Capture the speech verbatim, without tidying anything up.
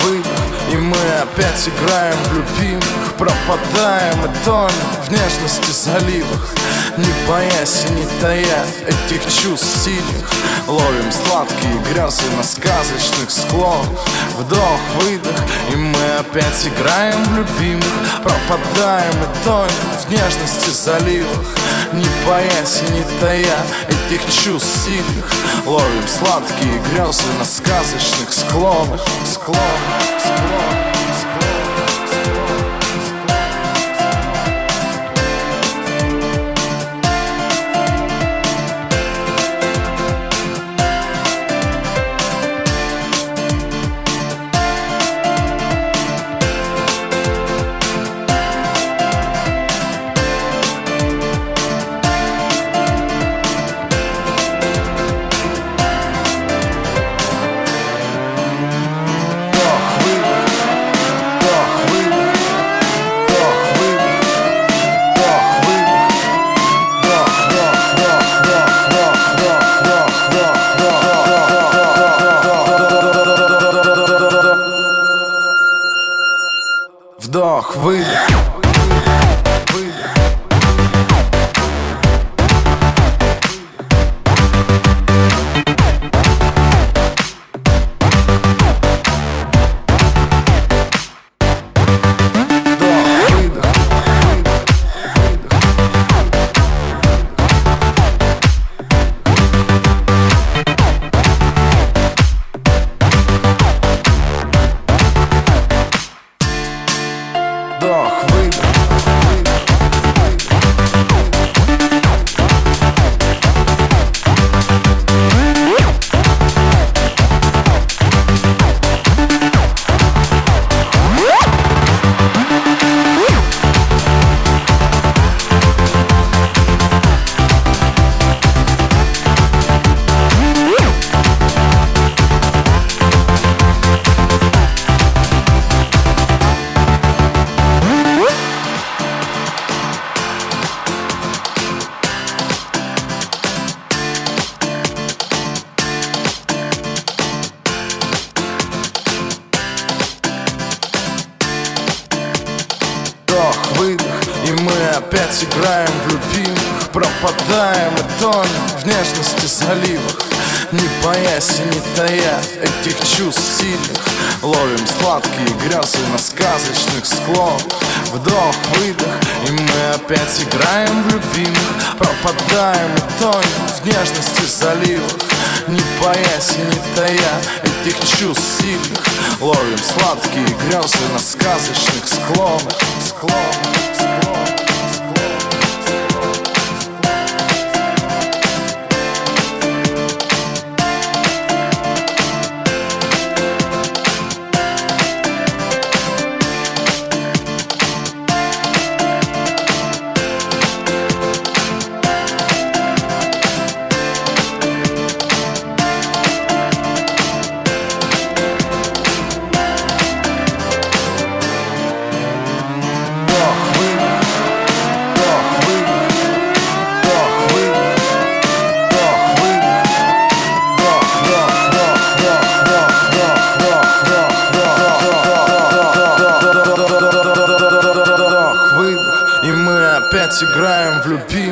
выдох, и мы опять играем в любимых. Пропадаем и тонем в нежности заливах, не боясь и не тая этих чувств сильных. Ловим сладкие грезы на сказочных склонах. Вдох, выдох, и мы опять играем в любимых. Пропадаем и тонем в нежности заливах, не боясь и не тая этих чувств сильных. Ловим сладкие грезы на сказочных склонах, склонах, склонах. Вдох, выдох. Вдох, выдох. Выдох, и мы опять играем в любимых. Пропадаем и тонем в нежности заливах, не боясь и не тая этих чувств сильных. Ловим сладкие грезы на сказочных склонах. Вдох, выдох, и мы опять играем в любимых. Пропадаем и тонем в нежности заливах, не боясь и не тая этих чувств сильных. Ловим сладкие грезы на сказочных склонах, склонах, склонах. Опять играем в любимых.